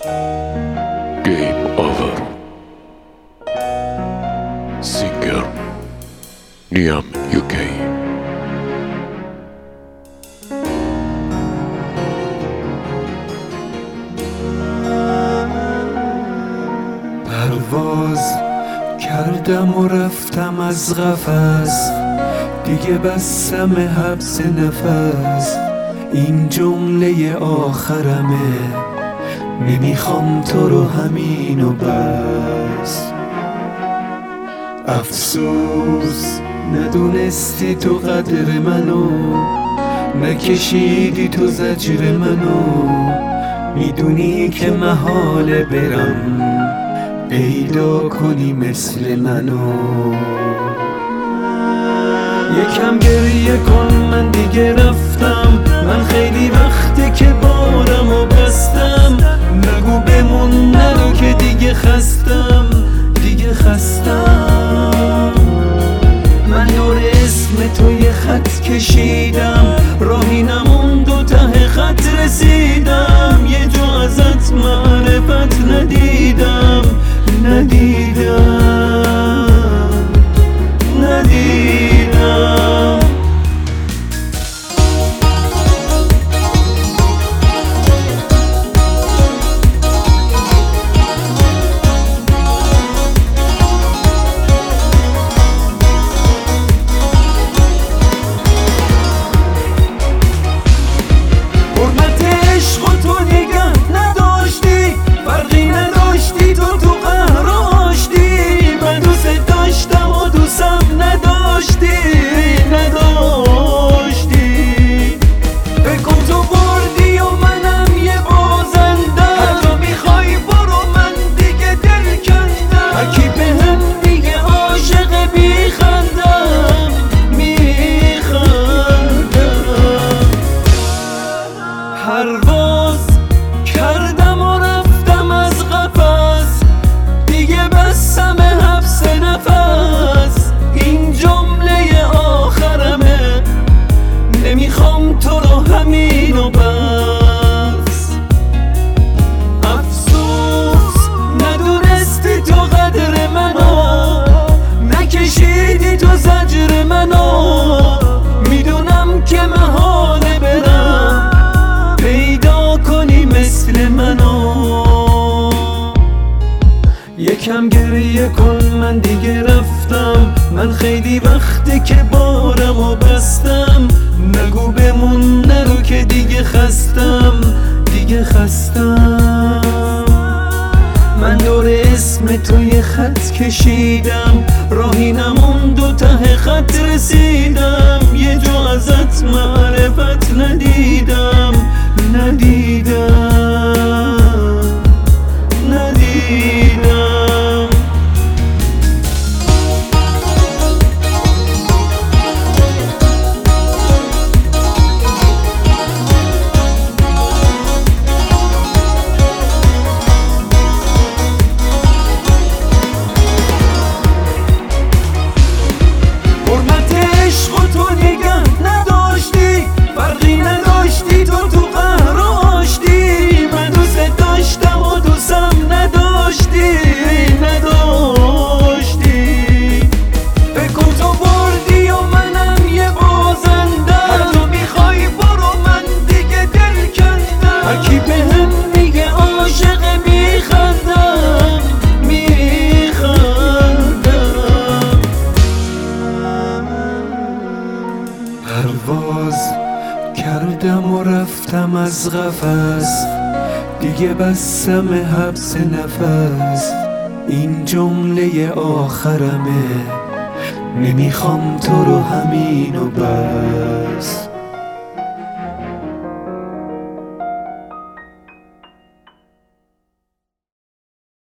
Game over. Singer Niam UK. پرواز کردم و رفتم از قفس، دیگه بستم حبس نفس. این جمله آخرمه، نمیخوام تو رو همین و بس. افسوس ندونستی تو قدر منو، نکشیدی تو زجر منو. میدونی که محاله برم پیدا کنی مثل منو. یکم گریه کن، من دیگه رفتم. من خیلی وقته که بارمو بستم. نگو بمون نرو که دیگه خستم، دیگه خستم. من دور اسم تو یه خط کشیدم، راهی نموند و ته خط رسیدم. یه جا ازت معرفت ندیدم، ندیدم. پرواز کردم و رفتم از قفس، دیگه بستم حبس نفس. این جمله آخرمه، نمیخوام تو رو همین و بس. افسوس ندونستی تو قدر منو، نکشیدی تو زجر منو. میدونم که محاله برم پیدا کنی مثل منو. یکم گریه کن، من دیگه رفتم. من خیلی وقته که بارمو بستم. نگو بمون نرو که دیگه خستم، دیگه خستم. من دور اسم تو یه خط کشیدم، راهی نموند و ته خط رسیدم. یه جا ازت معرفت ندیدم، ندیدم. پرواز کردم و رفتم از قفس، دیگه بستم حبس نفس. این جمله آخرمه، نمیخوام تو رو همین و بس.